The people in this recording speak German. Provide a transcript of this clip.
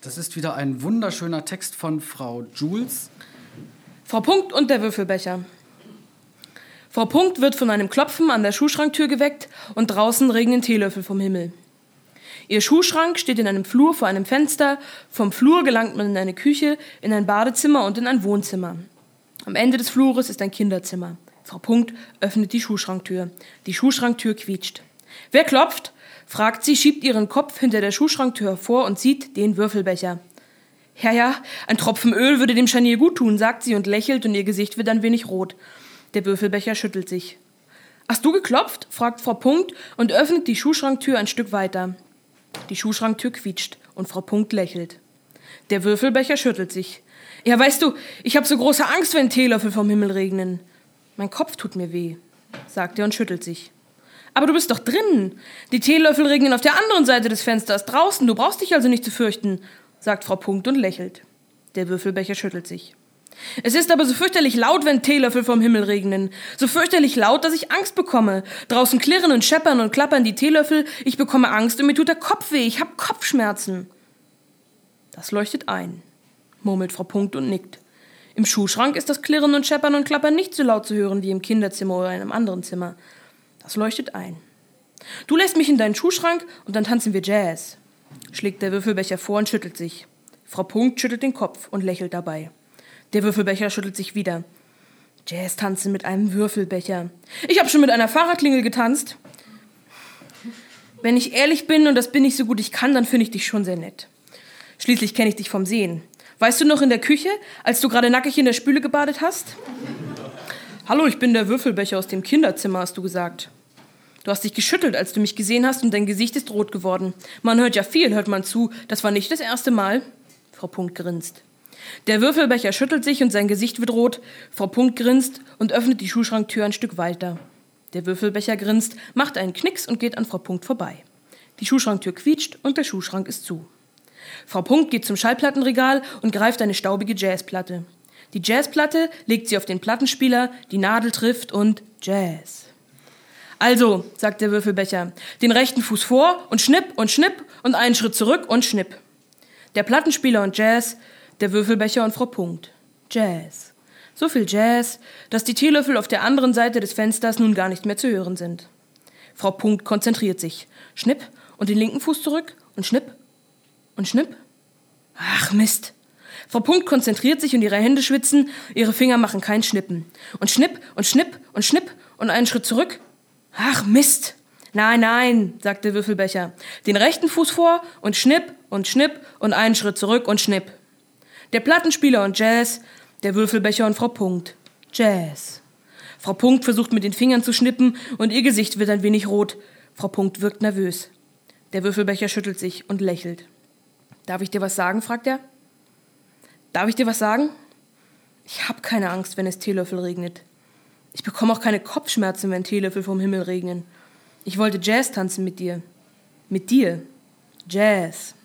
Das ist wieder ein wunderschöner Text von Frau Jules. Frau Punkt und der Würfelbecher. Frau Punkt wird von einem Klopfen an der Schuhschranktür geweckt und draußen regnen Teelöffel vom Himmel. Ihr Schuhschrank steht in einem Flur vor einem Fenster. Vom Flur gelangt man in eine Küche, in ein Badezimmer und in ein Wohnzimmer. Am Ende des Flures ist ein Kinderzimmer. Frau Punkt öffnet die Schuhschranktür. Die Schuhschranktür quietscht. Wer klopft? Fragt sie, schiebt ihren Kopf hinter der Schuhschranktür hervor und sieht den Würfelbecher. Ja, ein Tropfen Öl würde dem Scharnier gut tun, sagt sie und lächelt und ihr Gesicht wird ein wenig rot. Der Würfelbecher schüttelt sich. Hast du geklopft? Fragt Frau Punkt und öffnet die Schuhschranktür ein Stück weiter. Die Schuhschranktür quietscht und Frau Punkt lächelt. Der Würfelbecher schüttelt sich. Ja, weißt du, ich habe so große Angst, wenn Teelöffel vom Himmel regnen. Mein Kopf tut mir weh, sagt er und schüttelt sich. Aber du bist doch drinnen. Die Teelöffel regnen auf der anderen Seite des Fensters draußen. Du brauchst dich also nicht zu fürchten, sagt Frau Punkt und lächelt. Der Würfelbecher schüttelt sich. Es ist aber so fürchterlich laut, wenn Teelöffel vom Himmel regnen. So fürchterlich laut, dass ich Angst bekomme. Draußen klirren und scheppern und klappern die Teelöffel. Ich bekomme Angst und mir tut der Kopf weh. Ich habe Kopfschmerzen. Das leuchtet ein, murmelt Frau Punkt und nickt. Im Schuhschrank ist das Klirren und Scheppern und Klappern nicht so laut zu hören wie im Kinderzimmer oder in einem anderen Zimmer. Das leuchtet ein. Du lässt mich in deinen Schuhschrank und dann tanzen wir Jazz, schlägt der Würfelbecher vor und schüttelt sich. Frau Punkt schüttelt den Kopf und lächelt dabei. Der Würfelbecher schüttelt sich wieder. Jazz tanzen mit einem Würfelbecher. Ich habe schon mit einer Fahrradklingel getanzt. Wenn ich ehrlich bin, und das bin ich so gut ich kann, dann finde ich dich schon sehr nett. Schließlich kenne ich dich vom Sehen. Weißt du noch in der Küche, als du gerade nackig in der Spüle gebadet hast? Hallo, ich bin der Würfelbecher aus dem Kinderzimmer, hast du gesagt. Du hast dich geschüttelt, als du mich gesehen hast und dein Gesicht ist rot geworden. Man hört ja viel, hört man zu. Das war nicht das erste Mal. Frau Punkt grinst. Der Würfelbecher schüttelt sich und sein Gesicht wird rot. Frau Punkt grinst und öffnet die Schuhschranktür ein Stück weiter. Der Würfelbecher grinst, macht einen Knicks und geht an Frau Punkt vorbei. Die Schuhschranktür quietscht und der Schuhschrank ist zu. Frau Punkt geht zum Schallplattenregal und greift eine staubige Jazzplatte. Die Jazzplatte legt sie auf den Plattenspieler, die Nadel trifft und Jazz. Also, sagt der Würfelbecher, den rechten Fuß vor und schnipp und einen Schritt zurück und schnipp. Der Plattenspieler und Jazz, der Würfelbecher und Frau Punkt. Jazz. So viel Jazz, dass die Teelöffel auf der anderen Seite des Fensters nun gar nicht mehr zu hören sind. Frau Punkt konzentriert sich. Schnipp und den linken Fuß zurück und schnipp und schnipp. Ach Mist. Frau Punkt konzentriert sich und ihre Hände schwitzen, ihre Finger machen kein Schnippen. Und schnipp und einen Schritt zurück. Ach Mist. Nein, sagt der Würfelbecher. Den rechten Fuß vor und schnipp und einen Schritt zurück und schnipp. Der Plattenspieler und Jazz, der Würfelbecher und Frau Punkt. Jazz. Frau Punkt versucht mit den Fingern zu schnippen und ihr Gesicht wird ein wenig rot. Frau Punkt wirkt nervös. Der Würfelbecher schüttelt sich und lächelt. Darf ich dir was sagen, fragt er. Darf ich dir was sagen? Ich habe keine Angst, wenn es Teelöffel regnet. Ich bekomme auch keine Kopfschmerzen, wenn Teelöffel vom Himmel regnen. Ich wollte Jazz tanzen mit dir. Mit dir. Jazz.